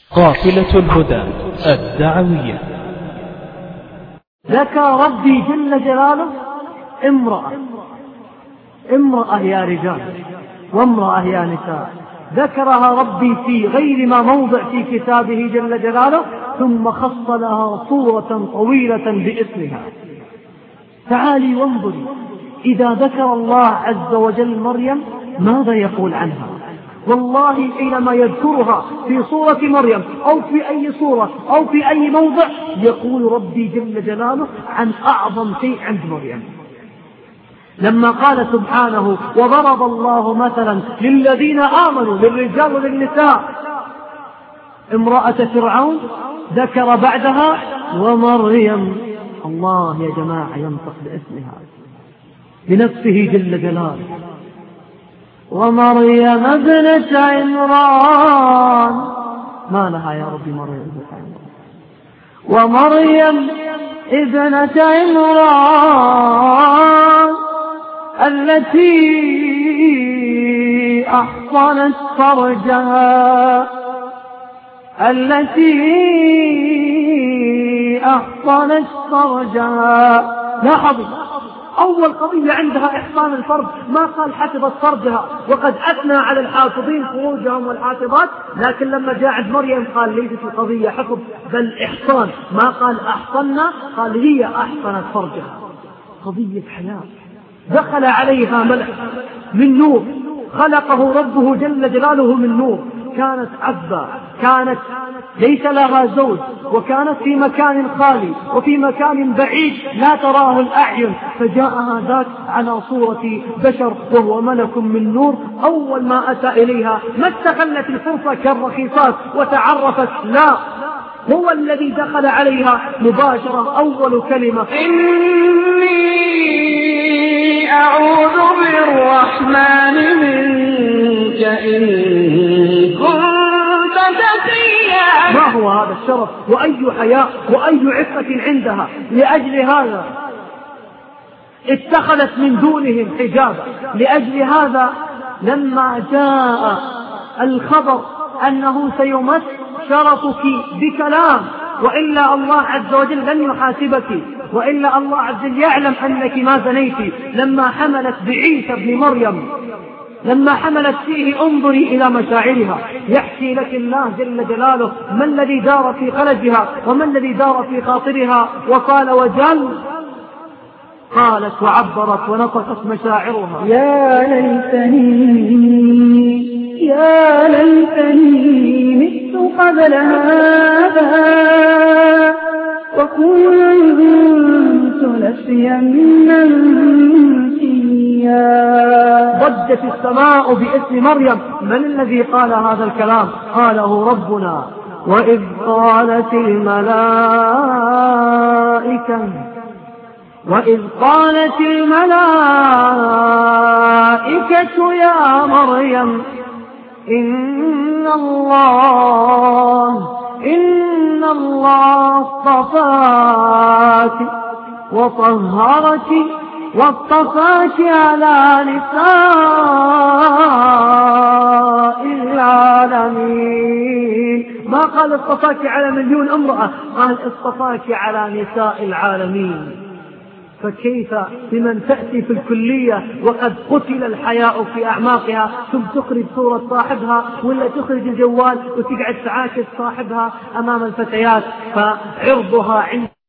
قافلة الهدى الدعوية. ذكر ربي جل جلاله امرأة يا رجال وامرأة يا نساء، ذكرها ربي في غير ما موضع في كتابه جل جلاله، ثم خص لها صورة طويلة باسمها. تعالي وانظري، إذا ذكر الله عز وجل مريم ماذا يقول عنها؟ والله حينما يذكرها في صورة مريم أو في أي صورة أو في أي موضع يقول ربي جل جلاله عن أعظم شيء عند مريم. لما قال سبحانه: وضرب الله مثلا للذين آمنوا، للرجال وللنساء، امرأة فرعون، ذكر بعدها ومريم. الله يا جماعة ينطق باسمها بنفسه جل جلاله. ومريم ابنة عمران، ما لها يا ربي مريم ابنة عمران؟ ومريم ابنة عمران التي أحصنت فرجها. لاحظوا، أول قضية عندها إحصان الفرج، ما قال حفظت فرجها، وقد أثنى على الحافظين فروجهم والحافظات، لكن لما جاء عند مريم قال ليست القضية حفظ بل إحصان، ما قال أحصنا، قال هي أحصنت فرجها. قضية حياة. دخل عليها ملك من نور، خلقه ربه جل جلاله من نور، كانت عذبة، كانت ليس لها زوج، وكانت في مكان خالي وفي مكان بعيد لا تراه الأعين، فجاءها ذاك على صورة بشر وهو ملك من نور. أول ما أتى إليها ما استغلت الفرصة كالرخيصات وتعرفت، لا، هو الذي دخل عليها مباشرة. أول كلمة: إني أعوذ بالرحمن منك إن كنت تقيا. ما هو هذا الشرف وأي حياء وأي عفة عندها! لأجل هذا اتخذت من دونهم حجابا. لأجل هذا لما جاء الخبر أنه سيمس شرفك بكلام، وإلا الله عز وجل لن يحاسبك، وإلا الله عز وجل يعلم أنك ما زنيت. لما حملت بعيسى ابن مريم، لما حملت فيه، انظري إلى مشاعرها. يحكي لك الله جل جلاله ما الذي دار في خلجها وما الذي دار في خاطرها. وقال وجل، قالت وعبرت ونطقت مشاعرها: يا ليتني مت قبل هذا وكنت نسيا منسيا. ضجت السماء باسم مريم. من الذي قال هذا الكلام؟ قاله ربنا: وإذ قالت الملائكة يا مريم إن الله اصطفاك وطهرك واصطفاك على نساء العالمين. ما قال اصطفاك على مليون امرأة، قال اصطفاك على نساء العالمين. فكيف بمن تأتي في الكلية وقد قتل الحياء في أعماقها، ثم تخرج صورة صاحبها ولا تخرج الجوال وتقعد تعاكس صاحبها أمام الفتيات، فعرضها عند